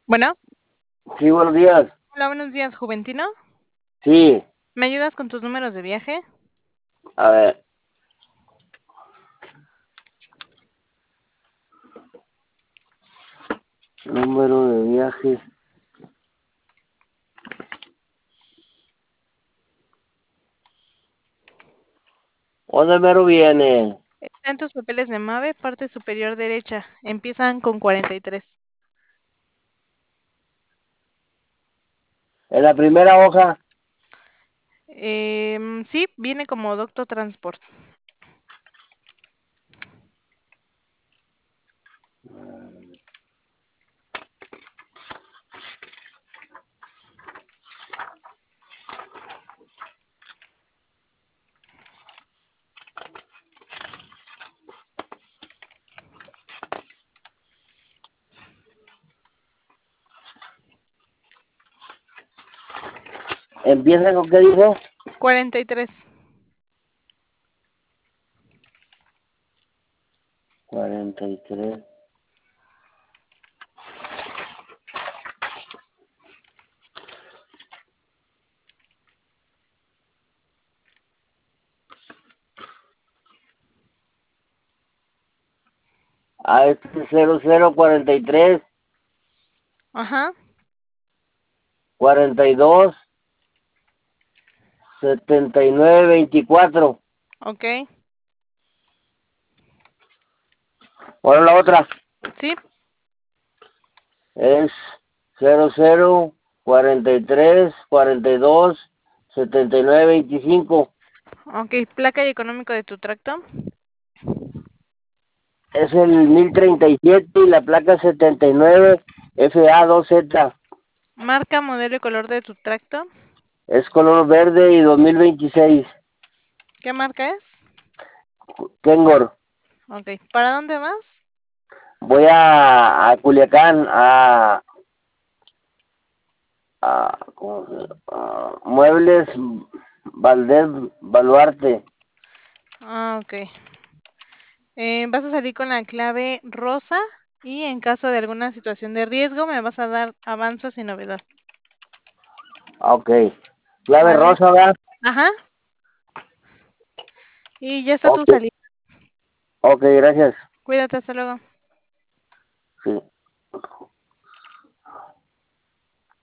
Bueno, Sí, buenos días. hola, buenos días, Juventino. Sí, ¿Me ayudas con tus números de viaje? a ver, número de viaje. ¿Dónde mero viene? Está en tus papeles de MAVE, parte superior derecha. Empiezan con 43. En la primera hoja. Sí, viene como Doctor Transport. ¿Empieza con qué dijo? 43. 43. A este 0043, Ajá, 42, 79, 24. ok. Ahora la otra Sí, es 0043, 42, 79, 25. ok. Placa y económico de tu tracto. Es el 1037 y la placa 79 FA2Z. Marca, modelo y color de tu tracto. Es color verde y 2026. ¿Qué marca es? Kengor. Ok. ¿Para dónde vas? Voy a Culiacán, ¿cómo Muebles Valdez Baluarte. Ah, ok. Vas a salir con la clave rosa y en caso de alguna situación de riesgo me vas a dar avanza sin novedad. Ok. Clave ¿Vale? rosa, ¿verdad? Ajá. Y ya está tu Ok, salida. ok, gracias. Cuídate, hasta luego. Sí.